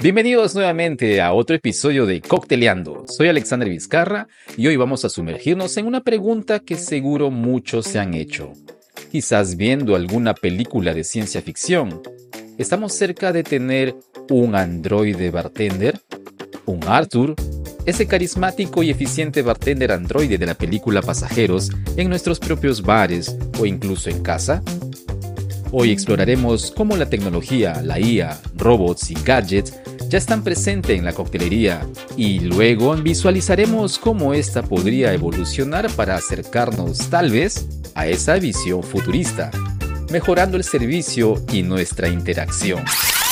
Bienvenidos nuevamente a otro episodio de Cocteleando. Soy Alexander Vizcarra y hoy vamos a sumergirnos en una pregunta que seguro muchos se han hecho. Quizás viendo alguna película de ciencia ficción. ¿Estamos cerca de tener un androide bartender? ¿Un Arthur? Ese carismático y eficiente bartender androide de la película Pasajeros en nuestros propios bares o incluso en casa. Hoy exploraremos cómo la tecnología, la IA, robots y gadgets ya están presentes en la coctelería y luego visualizaremos cómo esta podría evolucionar para acercarnos tal vez a esa visión futurista, mejorando el servicio y nuestra interacción.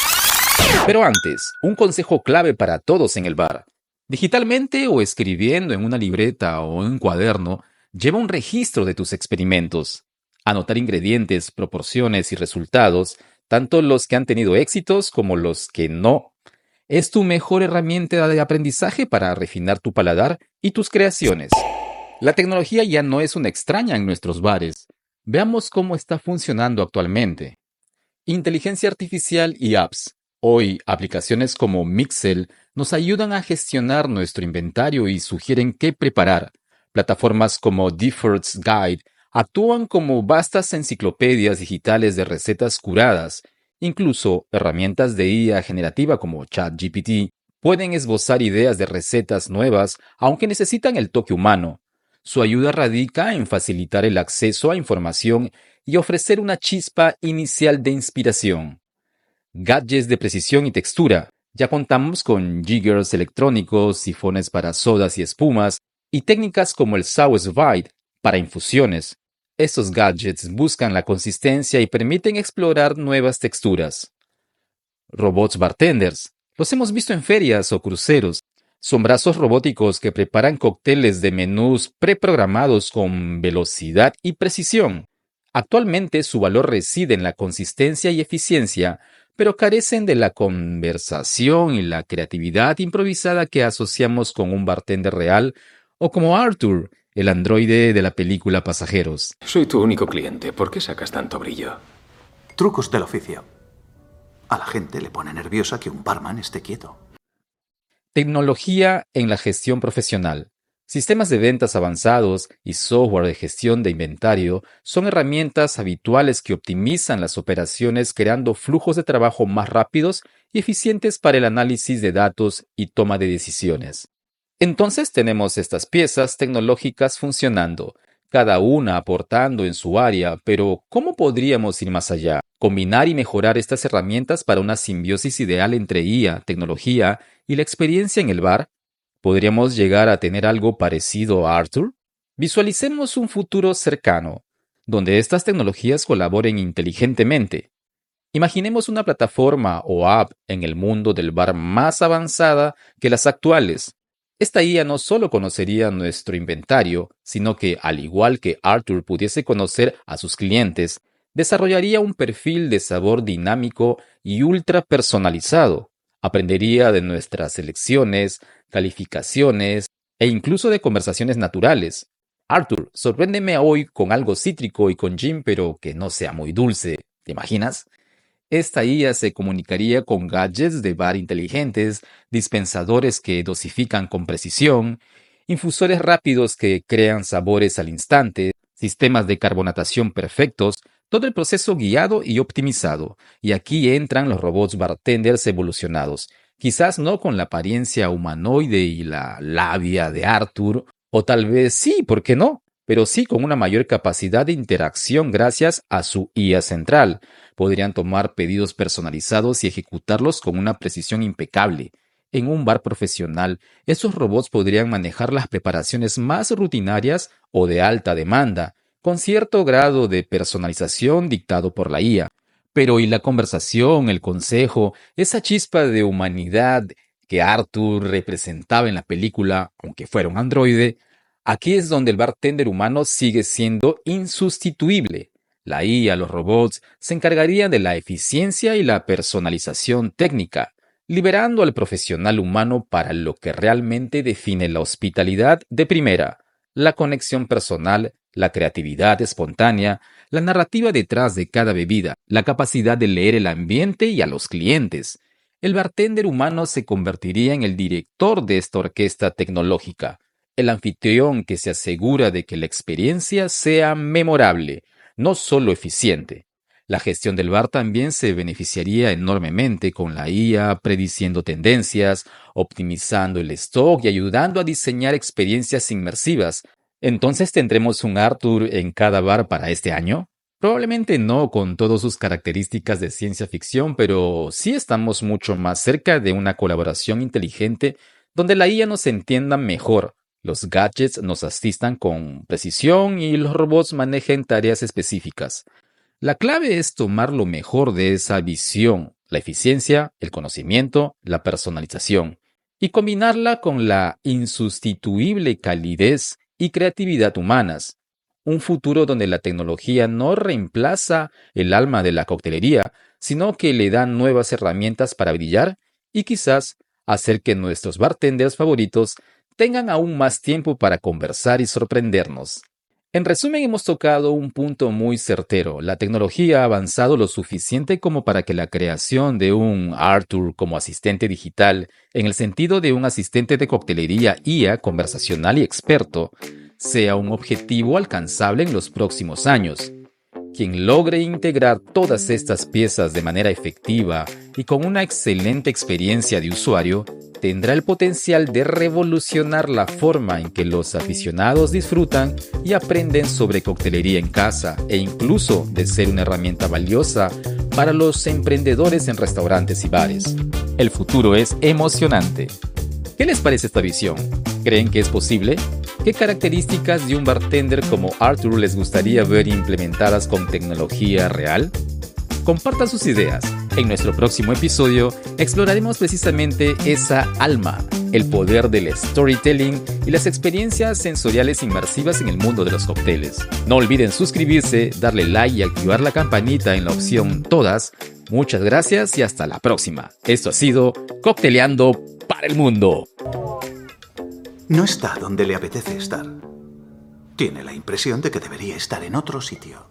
Pero antes, un consejo clave para todos en el bar. Digitalmente o escribiendo en una libreta o en un cuaderno, lleva un registro de tus experimentos. Anotar ingredientes, proporciones y resultados, tanto los que han tenido éxitos como los que no, es tu mejor herramienta de aprendizaje para refinar tu paladar y tus creaciones. La tecnología ya no es una extraña en nuestros bares. Veamos cómo está funcionando actualmente. Inteligencia artificial y apps. Hoy, aplicaciones como Mixel nos ayudan a gestionar nuestro inventario y sugieren qué preparar. Plataformas como Difford's Guide actúan como vastas enciclopedias digitales de recetas curadas. Incluso herramientas de IA generativa como ChatGPT pueden esbozar ideas de recetas nuevas, aunque necesitan el toque humano. Su ayuda radica en facilitar el acceso a información y ofrecer una chispa inicial de inspiración. Gadgets de precisión y textura. Ya contamos con jiggers electrónicos, sifones para sodas y espumas, y técnicas como el Sauce Vide para infusiones. Estos gadgets buscan la consistencia y permiten explorar nuevas texturas. Robots bartenders. Los hemos visto en ferias o cruceros. Son brazos robóticos que preparan cócteles de menús preprogramados con velocidad y precisión. Actualmente su valor reside en la consistencia y eficiencia, pero carecen de la conversación y la creatividad improvisada que asociamos con un bartender real o como Arthur, el androide de la película Pasajeros. Soy tu único cliente. ¿Por qué sacas tanto brillo? Trucos del oficio. A la gente le pone nerviosa que un barman esté quieto. Tecnología en la gestión profesional. Sistemas de ventas avanzados y software de gestión de inventario son herramientas habituales que optimizan las operaciones creando flujos de trabajo más rápidos y eficientes para el análisis de datos y toma de decisiones. Entonces tenemos estas piezas tecnológicas funcionando, cada una aportando en su área, pero ¿cómo podríamos ir más allá? Combinar y mejorar estas herramientas para una simbiosis ideal entre IA, tecnología y la experiencia en el bar. ¿Podríamos llegar a tener algo parecido a Arthur? Visualicemos un futuro cercano, donde estas tecnologías colaboren inteligentemente. Imaginemos una plataforma o app en el mundo del bar más avanzada que las actuales. Esta IA no solo conocería nuestro inventario, sino que, al igual que Arthur pudiese conocer a sus clientes, desarrollaría un perfil de sabor dinámico y ultra personalizado. Aprendería de nuestras elecciones, calificaciones e incluso de conversaciones naturales. Arthur, sorpréndeme hoy con algo cítrico y con gin, pero que no sea muy dulce. ¿Te imaginas? Esta IA se comunicaría con gadgets de bar inteligentes, dispensadores que dosifican con precisión, infusores rápidos que crean sabores al instante, sistemas de carbonatación perfectos, todo el proceso guiado y optimizado. Y aquí entran los robots bartenders evolucionados, quizás no con la apariencia humanoide y la labia de Arthur, o tal vez sí, ¿por qué no? Pero sí con una mayor capacidad de interacción gracias a su IA central. Podrían tomar pedidos personalizados y ejecutarlos con una precisión impecable. En un bar profesional, esos robots podrían manejar las preparaciones más rutinarias o de alta demanda, con cierto grado de personalización dictado por la IA. Pero ¿y la conversación, el consejo, esa chispa de humanidad que Arthur representaba en la película, aunque fuera un androide? Aquí es donde el bartender humano sigue siendo insustituible. La IA, los robots, se encargarían de la eficiencia y la personalización técnica, liberando al profesional humano para lo que realmente define la hospitalidad de primera, la conexión personal, la creatividad espontánea, la narrativa detrás de cada bebida, la capacidad de leer el ambiente y a los clientes. El bartender humano se convertiría en el director de esta orquesta tecnológica, el anfitrión que se asegura de que la experiencia sea memorable, no solo eficiente. La gestión del bar también se beneficiaría enormemente con la IA prediciendo tendencias, optimizando el stock y ayudando a diseñar experiencias inmersivas. ¿Entonces tendremos un Arthur en cada bar para este año? Probablemente no con todas sus características de ciencia ficción, pero sí estamos mucho más cerca de una colaboración inteligente donde la IA nos entienda mejor, los gadgets nos asistan con precisión y los robots manejen tareas específicas. La clave es tomar lo mejor de esa visión, la eficiencia, el conocimiento, la personalización, y combinarla con la insustituible calidez y creatividad humanas. Un futuro donde la tecnología no reemplaza el alma de la coctelería, sino que le da nuevas herramientas para brillar y quizás hacer que nuestros bartenders favoritos tengan aún más tiempo para conversar y sorprendernos. En resumen, hemos tocado un punto muy certero. La tecnología ha avanzado lo suficiente como para que la creación de un Arthur como asistente digital, en el sentido de un asistente de coctelería IA conversacional y experto, sea un objetivo alcanzable en los próximos años. Quien logre integrar todas estas piezas de manera efectiva y con una excelente experiencia de usuario, tendrá el potencial de revolucionar la forma en que los aficionados disfrutan y aprenden sobre coctelería en casa e incluso de ser una herramienta valiosa para los emprendedores en restaurantes y bares. El futuro es emocionante. ¿Qué les parece esta visión? ¿Creen que es posible? ¿Qué características de un bartender como Arthur les gustaría ver implementadas con tecnología real? Compartan sus ideas. En nuestro próximo episodio exploraremos precisamente esa alma, el poder del storytelling y las experiencias sensoriales inmersivas en el mundo de los cócteles. No olviden suscribirse, darle like y activar la campanita en la opción Todas. Muchas gracias y hasta la próxima. Esto ha sido Cocteleando para el Mundo. No está donde le apetece estar. Tiene la impresión de que debería estar en otro sitio.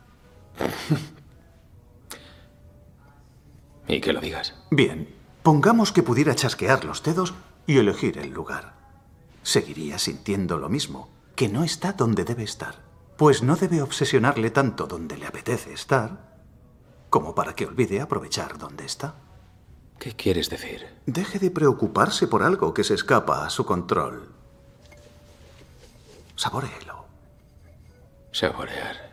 Y que lo digas. Bien, pongamos que pudiera chasquear los dedos y elegir el lugar. Seguiría sintiendo lo mismo, que no está donde debe estar. Pues no debe obsesionarle tanto donde le apetece estar, como para que olvide aprovechar donde está. ¿Qué quieres decir? Deje de preocuparse por algo que se escapa a su control. Saboréelo. Saborear.